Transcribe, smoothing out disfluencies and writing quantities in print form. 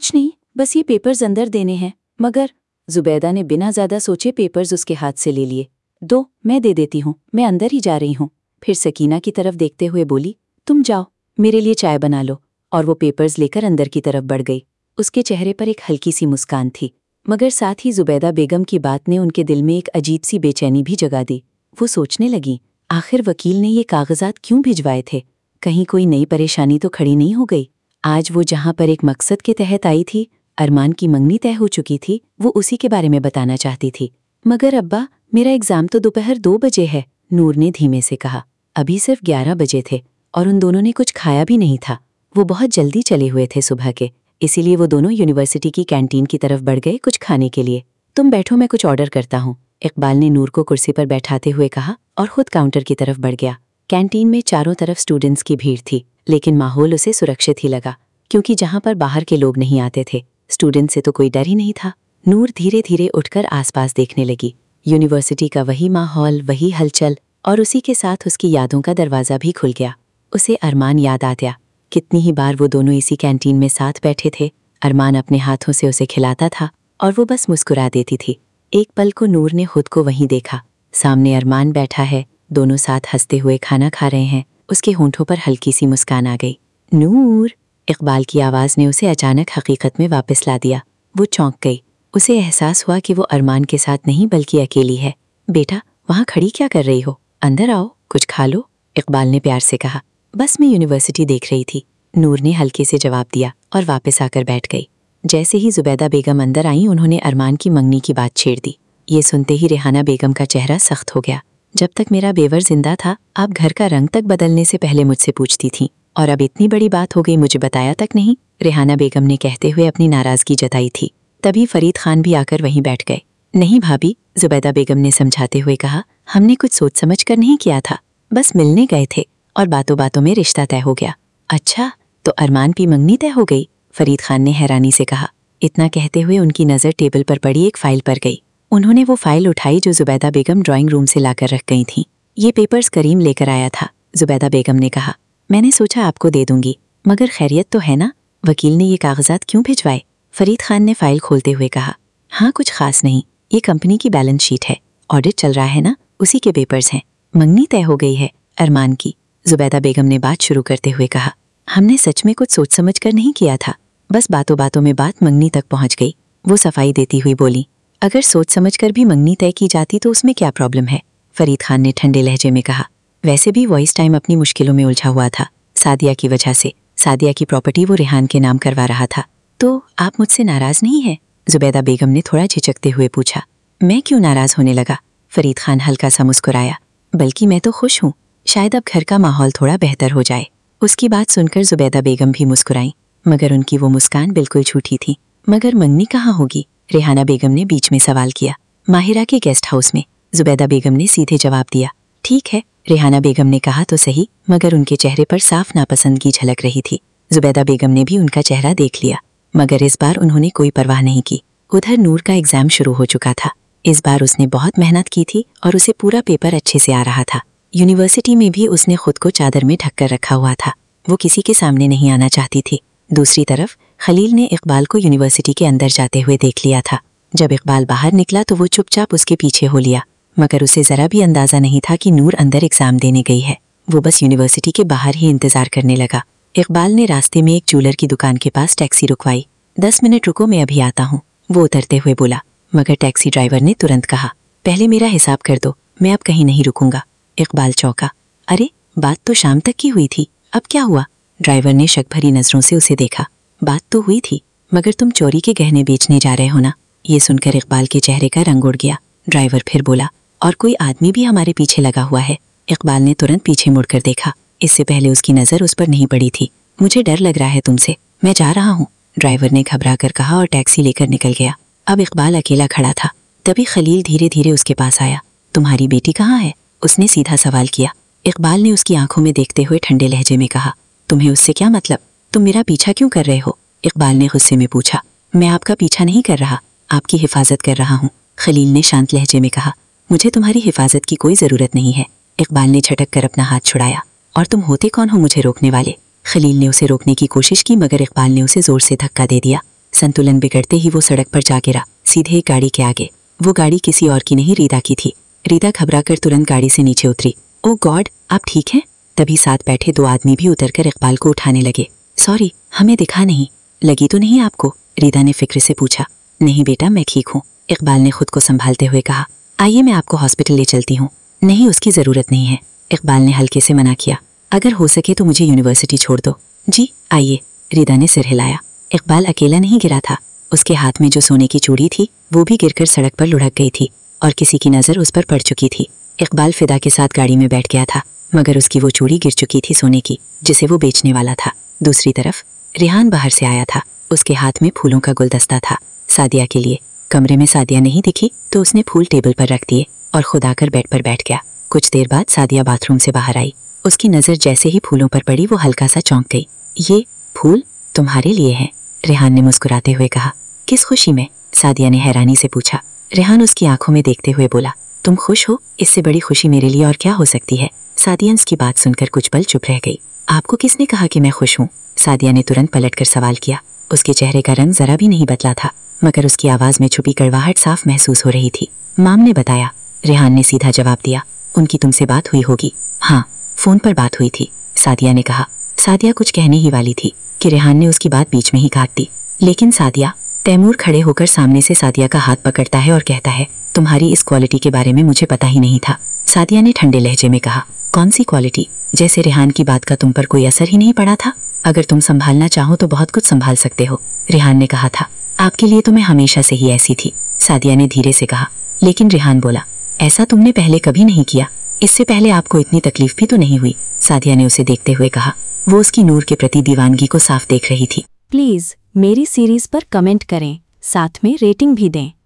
कुछ नहीं, बस ये पेपर्स अंदर देने हैं। मगर जुबैदा ने बिना ज़्यादा सोचे पेपर्स उसके हाथ से ले लिए। दो, मैं दे देती हूँ, मैं अंदर ही जा रही हूँ। फिर सकीना की तरफ देखते हुए बोली, तुम जाओ, मेरे लिए चाय बना लो। और वो पेपर्स लेकर अंदर की तरफ बढ़ गई। उसके चेहरे पर एक हल्की सी मुस्कान थी, मगर साथ ही जुबैदा बेगम की बात ने उनके दिल में एक अजीब सी बेचैनी भी जगा दी। वो सोचने लगी, आखिर वकील ने ये कागजात क्यों भिजवाए थे? कहीं कोई नई परेशानी तो खड़ी नहीं हो गई? आज वो जहाँ पर एक मकसद के तहत आई थी, अरमान की मंगनी तय हो चुकी थी, वो उसी के बारे में बताना चाहती थी। मगर अब्बा, मेरा एग्जाम तो दोपहर 2 बजे है, नूर ने धीमे से कहा। अभी सिर्फ 11 बजे थे और उन दोनों ने कुछ खाया भी नहीं था। वो बहुत जल्दी चले हुए थे सुबह के, इसीलिए वो दोनों यूनिवर्सिटी की कैंटीन की तरफ बढ़ गए कुछ खाने के लिए। तुम बैठो, मैं कुछ ऑर्डर करता हूँ, इकबाल ने नूर को कुर्सी पर बैठाते हुए कहा और खुद काउंटर की तरफ बढ़ गया। कैंटीन में चारों तरफ स्टूडेंट्स की भीड़ थी, लेकिन माहौल उसे सुरक्षित ही लगा, क्योंकि जहाँ पर बाहर के लोग नहीं आते थे, स्टूडेंट से तो कोई डर ही नहीं था। नूर धीरे धीरे उठकर आसपास देखने लगी। यूनिवर्सिटी का वही माहौल, वही हलचल, और उसी के साथ उसकी यादों का दरवाज़ा भी खुल गया। उसे अरमान याद आ गया। कितनी ही बार वो दोनों इसी कैंटीन में साथ बैठे थे। अरमान अपने हाथों से उसे खिलाता था और वो बस मुस्कुरा देती थी। एक पल को नूर ने खुद को वहीं देखा। सामने अरमान बैठा है, दोनों साथ हंसते हुए खाना खा रहे हैं। उसके होंठों पर हल्की सी मुस्कान आ गई। नूर, इकबाल की आवाज़ ने उसे अचानक हकीकत में वापस ला दिया। वो चौंक गई। उसे एहसास हुआ कि वो अरमान के साथ नहीं बल्कि अकेली है। बेटा, वहाँ खड़ी क्या कर रही हो? अंदर आओ, कुछ खा लो, इकबाल ने प्यार से कहा। बस मैं यूनिवर्सिटी देख रही थी, नूर ने हल्के से जवाब दिया और वापस आकर बैठ गई। जैसे ही जुबैदा बेगम अंदर आई, उन्होंने अरमान की मंगनी की बात छेड़ दी। ये सुनते ही रेहाना बेगम का चेहरा सख्त हो गया। जब तक मेरा बेवर जिंदा था, आप घर का रंग तक बदलने से पहले मुझसे पूछती थीं, और अब इतनी बड़ी बात हो गई, मुझे बताया तक नहीं, रेहाना बेगम ने कहते हुए अपनी नाराज़गी जताई थी। तभी फरीद खान भी आकर वहीं बैठ गए। नहीं भाभी, जुबैदा बेगम ने समझाते हुए कहा, हमने कुछ सोच समझ कर नहीं किया था, बस मिलने गए थे और बातों बातों में रिश्ता तय हो गया। अच्छा, तो अरमान की मंगनी तय हो गई? फरीद खान ने हैरानी से कहा। इतना कहते हुए उनकी नज़र टेबल पर पड़ी एक फाइल पर गई। उन्होंने वो फाइल उठाई जो जुबैदा बेगम ड्राइंग रूम से लाकर रख गई थीं। ये पेपर्स करीम लेकर आया था, जुबैदा बेगम ने कहा। मैंने सोचा आपको दे दूंगी, मगर खैरियत तो है ना? वकील ने ये कागजात क्यों भिजवाए? फरीद खान ने फाइल खोलते हुए कहा। हाँ, कुछ खास नहीं, ये कंपनी की बैलेंस शीट है, ऑडिट चल रहा है ना, उसी के पेपर्स हैं। मंगनी तय हो गई है अरमान की, जुबैदा बेगम ने बात शुरू करते हुए कहा। हमने सच में कुछ सोच समझ कर नहीं किया था, बस बातों बातों में बात मंगनी तक पहुंच गई। वो सफाई देती हुई बोली। अगर सोच समझ कर भी मंगनी तय की जाती तो उसमें क्या प्रॉब्लम है? फरीद खान ने ठंडे लहजे में कहा। वैसे भी वो इस टाइम अपनी मुश्किलों में उलझा हुआ था, सादिया की वजह से। सादिया की प्रॉपर्टी वो रेहान के नाम करवा रहा था। तो आप मुझसे नाराज नहीं है? जुबैदा बेगम ने थोड़ा झिझकते हुए पूछा। मैं क्यों नाराज होने लगा? फरीद खान हल्का सा मुस्कुराया। बल्कि मैं तो खुश हूँ, शायद अब घर का माहौल थोड़ा बेहतर हो जाए। उसकी बात सुनकर जुबैदा बेगम भी मुस्कुराई, मगर उनकी वो मुस्कान बिल्कुल झूठी थी। मगर मंगनी कहाँ होगी? रेहाना बेगम ने बीच में सवाल किया। माहिरा के गेस्ट हाउस में, जुबैदा बेगम ने सीधे जवाब दिया। ठीक है, रेहाना बेगम ने कहा तो सही, मगर उनके चेहरे पर साफ नापसंदगी झलक रही थी। जुबैदा बेगम ने भी उनका चेहरा देख लिया, मगर इस बार उन्होंने कोई परवाह नहीं की। उधर नूर का एग्जाम शुरू हो चुका था। इस बार उसने बहुत मेहनत की थी और उसे पूरा पेपर अच्छे से आ रहा था। यूनिवर्सिटी में भी उसने खुद को चादर में ढक कर रखा हुआ था। वो किसी के सामने नहीं आना चाहती थी। दूसरी तरफ खलील ने इकबाल को यूनिवर्सिटी के अंदर जाते हुए देख लिया था। जब इकबाल बाहर निकला तो वो चुपचाप उसके पीछे हो लिया, मगर उसे जरा भी अंदाजा नहीं था कि नूर अंदर एग्जाम देने गई है। वो बस यूनिवर्सिटी के बाहर ही इंतजार करने लगा। इकबाल ने रास्ते में एक ज्वेलर की दुकान के पास टैक्सी रुकवाई। 10 मिनट रुको, मैं अभी आता हूँ, वो उतरते हुए बोला। मगर टैक्सी ड्राइवर ने तुरंत कहा, पहले मेरा हिसाब कर दो, मैं अब कहीं नहीं रुकूंगा। इकबाल चौंका। अरे, बात तो शाम तक की हुई थी, अब क्या हुआ? ड्राइवर ने शक भरी नजरों से उसे देखा। बात तो हुई थी, मगर तुम चोरी के गहने बेचने जा रहे हो ना? ये सुनकर इकबाल के चेहरे का रंग उड़ गया। ड्राइवर फिर बोला, और कोई आदमी भी हमारे पीछे लगा हुआ है। इकबाल ने तुरंत पीछे मुड़कर देखा। इससे पहले उसकी नज़र उस पर नहीं पड़ी थी। मुझे डर लग रहा है तुमसे, मैं जा रहा हूँ, ड्राइवर ने घबरा कर कहा और टैक्सी लेकर निकल गया। अब इकबाल अकेला खड़ा था। तभी खलील धीरे धीरे उसके पास आया। तुम्हारी बेटी कहाँ है? उसने सीधा सवाल किया। इकबाल ने उसकी आंखों में देखते हुए ठंडे लहजे में कहा, तुम्हें उससे क्या मतलब? तुम मेरा पीछा क्यों कर रहे हो? इकबाल ने गुस्से में पूछा। मैं आपका पीछा नहीं कर रहा, आपकी हिफाजत कर रहा हूँ, खलील ने शांत लहजे में कहा। मुझे तुम्हारी हिफाजत की कोई ज़रूरत नहीं है। इकबाल ने झटक कर अपना हाथ छुड़ाया। और तुम होते कौन हो मुझे रोकने वाले? खलील ने उसे रोकने की कोशिश की, मगर इकबाल ने उसे जोर से धक्का दे दिया। संतुलन बिगड़ते ही वो सड़क पर जा गिरा, सीधे एक गाड़ी के आगे। वो गाड़ी किसी और की नहीं, रीदा की थी। रीदा घबराकर तुरंत गाड़ी से नीचे उतरी। ओ गॉड, आप ठीक हैं? तभी साथ बैठे 2 आदमी भी उतरकर इकबाल को उठाने लगे। सॉरी, हमें दिखा नहीं। लगी तो नहीं आपको? रीदा ने फिक्र से पूछा। नहीं बेटा, मैं ठीक हूँ, इकबाल ने खुद को संभालते हुए कहा। आइए मैं आपको हॉस्पिटल ले चलती हूँ। नहीं, उसकी ज़रूरत नहीं है, इकबाल ने हल्के से मना किया। अगर हो सके तो मुझे यूनिवर्सिटी छोड़ दो। जी आइए, रीदा ने सिर हिलाया। इकबाल अकेला नहीं गिरा था। उसके हाथ में जो सोने की चूड़ी थी वो भी गिरकर सड़क पर लुढ़क गई थी और किसी की नज़र उस पर पड़ चुकी थी। इकबाल फिदा के साथ गाड़ी में बैठ गया था, मगर उसकी वो चूड़ी गिर चुकी थी सोने की, जिसे वो बेचने वाला था। दूसरी तरफ रेहान बाहर से आया था। उसके हाथ में फूलों का गुलदस्ता था, सादिया के लिए। कमरे में सादिया नहीं दिखी तो उसने फूल टेबल पर रख दिए और खुद आकर बेड पर बैठ गया। कुछ देर बाद सादिया बाथरूम से बाहर आई। उसकी नज़र जैसे ही फूलों पर पड़ी वो हल्का सा चौंक गई। ये फूल तुम्हारे लिए हैं, रेहान ने मुस्कुराते हुए कहा। किस खुशी में? सादिया ने हैरानी से पूछा। रेहान उसकी आंखों में देखते हुए बोला, तुम खुश हो? इससे बड़ी खुशी मेरे लिए और क्या हो सकती है? सादिया उसकी बात सुनकर कुछ पल चुप रह गई। आपको किसने कहा कि मैं खुश हूँ? सादिया ने तुरंत पलटकर सवाल किया। उसके चेहरे का रंग जरा भी नहीं बदला था, मगर उसकी आवाज़ में छुपी कड़वाहट साफ महसूस हो रही थी। माम ने बताया, रेहान ने सीधा जवाब दिया। उनकी तुमसे बात हुई होगी? हाँ, फ़ोन पर बात हुई थी, सादिया ने कहा। सादिया कुछ कहने ही वाली थी कि रेहान ने उसकी बात बीच में ही काट दी। लेकिन सादिया, तैमूर खड़े होकर सामने से सादिया का हाथ पकड़ता है और कहता है, तुम्हारी इस क्वालिटी के बारे में मुझे पता ही नहीं था। सादिया ने ठंडे लहजे में कहा। कौन सी क्वालिटी? जैसे रेहान की बात का तुम पर कोई असर ही नहीं पड़ा था। अगर तुम संभालना चाहो तो बहुत कुछ संभाल सकते हो, रेहान ने कहा था। आपके लिए तो मैं हमेशा से ही ऐसी थी, सादिया ने धीरे से कहा। लेकिन रेहान बोला, ऐसा तुमने पहले कभी नहीं किया। इससे पहले आपको इतनी तकलीफ भी तो नहीं हुई, सादिया ने उसे देखते हुए कहा। वो उसकी नूर के प्रति दीवानगी को साफ देख रही थी। प्लीज़ मेरी सीरीज़ पर कमेंट करें, साथ में रेटिंग भी दें।